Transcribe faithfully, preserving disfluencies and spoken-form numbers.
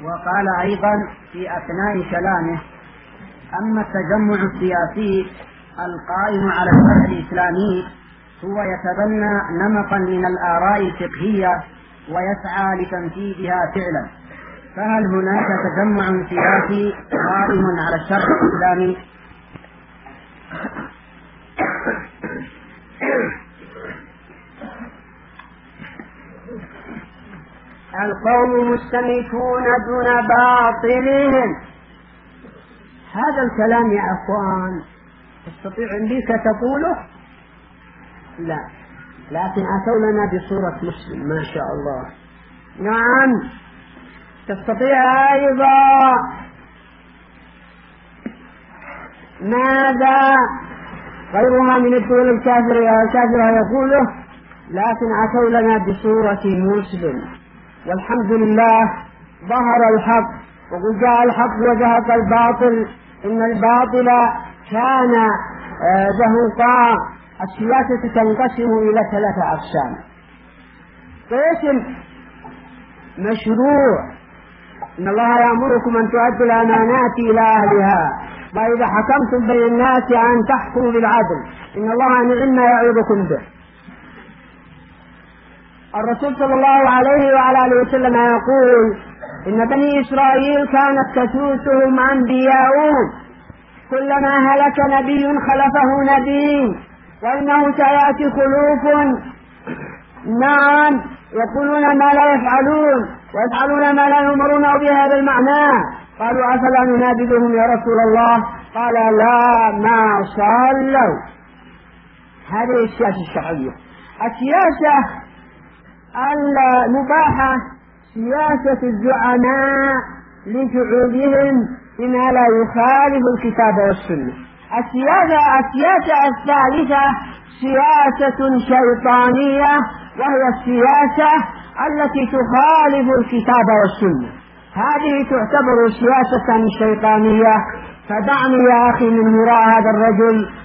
وقال أيضا في أثناء كلامه: أما التجمع السياسي القائم على الشرع الإسلامي هو يتبنى نمطا من الآراء الفقهية ويسعى لتنفيذها فعلا، فهل هناك تجمع سياسي قائم على الشرع الإسلامي؟ القوم مستميتون دون باطلهم. هذا الكلام يا أخوان تستطيع أمريكا تقوله؟ لا، لكن أتوا لنا بصورة مسلم ما شاء الله. نعم، تستطيع أيضا ماذا غيرها من الدول الكافرة يقوله، لكن أتوا لنا بصورة مسلم. والحمد لله ظهر الحق، وقل جاء الحق وزهق الباطل إن الباطل كان زهوقا. السياسة تنقسم إلى ثلاثة أقسام: قسم مشروع، إن الله يأمركم أن تؤدوا الأمانات إلى أهلها وإذا حكمتم بين الناس أن تحكموا بالعدل إن الله نعم يعظكم به. الرسول صلى الله عليه وعلى آله وسلم يقول: إن بني إسرائيل كانت تسوسهم أنبياؤهم، كلما هلك نبي خلفه نبي، وإنه سيأتي خلوف نعم يقولون ما لا يفعلون ويفعلون ما لا يؤمرون بهذا المعنى. قالوا: أفلا ننابذهم يا رسول الله؟ قال: لا، ما صلوا. هذه السياسة الشرعية. السياسة المباحة سياسة الزعماء لشعوبهم بما لا يخالف الكتاب والسنة. السياسة السياسة الثالثة سياسة شيطانية، وهي السياسة التي تخالف الكتاب والسنة. هذه تعتبر سياسة شيطانية. فدعني يا أخي من وراء هذا الرجل